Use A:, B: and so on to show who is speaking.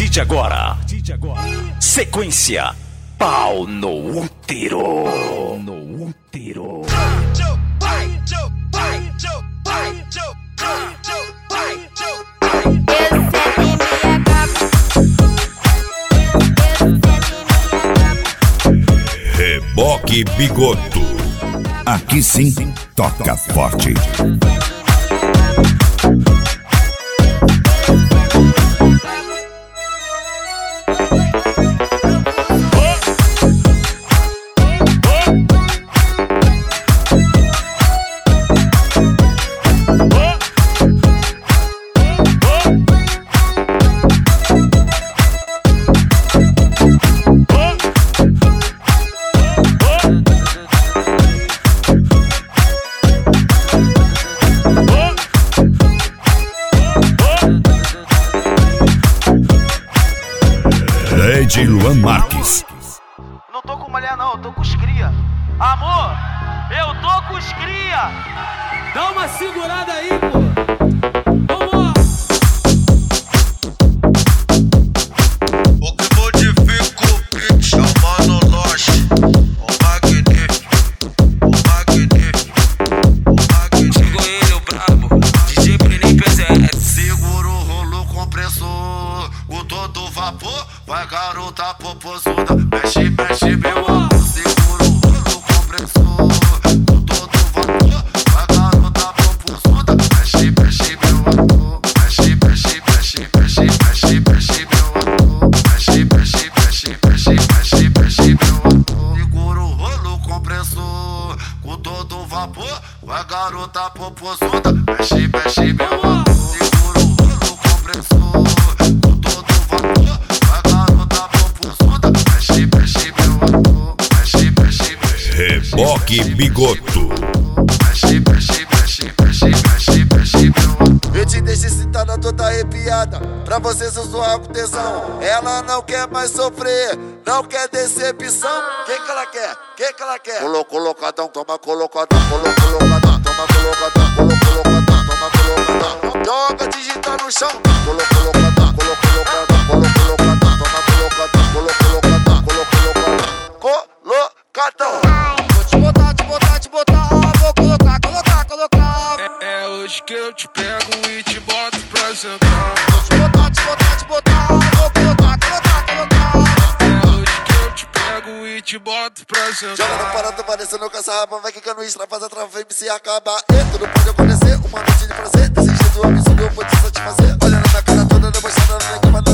A: partir de agora, sequência Pau no Útero. No útero.
B: Reboque Bigoto. Aqui sim, toca forte. De Luan Marques.
C: Não tô com mulher não, eu tô com os cria. Amor, eu tô com os cria. Dá uma segurada aí, pô. Vamos.
D: O que modifica o beat, chamando o Lost. O magnífico, o magnífico, o magnífico.
E: Chegou ele, o brabo, DJ Brenin PZS.
D: Segura o rolo compressor, com todo vapor. Vai garota popozuda, mexe, mexe meu amor. Segura o rolo compressor, com todo vapor. Vai garota popozuda, mexe, mexe meu amor. Mexe, mexe, mexe, mexe, mexe, mexe meu amor. Mexe, mexe, mexe, mexe, mexe, mexe meu amor. Segura o rolo compressor, com todo vapor. Vai garota popozuda, mexe, mexe meu amor. Segura o rolo compressor.
B: Reboque Bigoto.
D: Mexe, mexe, mexe, mexe, mexe, mexe, meu. Eu te deixo excitada toda arrepiada, pra você se zoar com tesão. Ela não quer mais sofrer, não quer decepção. Que ela quer? Que ela quer? Colocadão, toma colocadão, colocadão, toma colocadão, colocadão, toma colocadão. Joga digital no chão, colocadão, colocadão, colocadão, toma colocadão, colocadão, colocadão, colocadão.
E: É hoje que eu te pego e te boto pra sentar.
D: Te botar, vou colocar.
E: É hoje que eu te pego e te boto pra sentar.
D: Joga no parado, parecendo caça-rapa, vai quicando extra, faz a trava, MC acaba. E tudo pode acontecer, uma noite de prazer. Desse jeito, absurdo, eu vou te satisfazer. Olhando na cara toda, debochada, não tem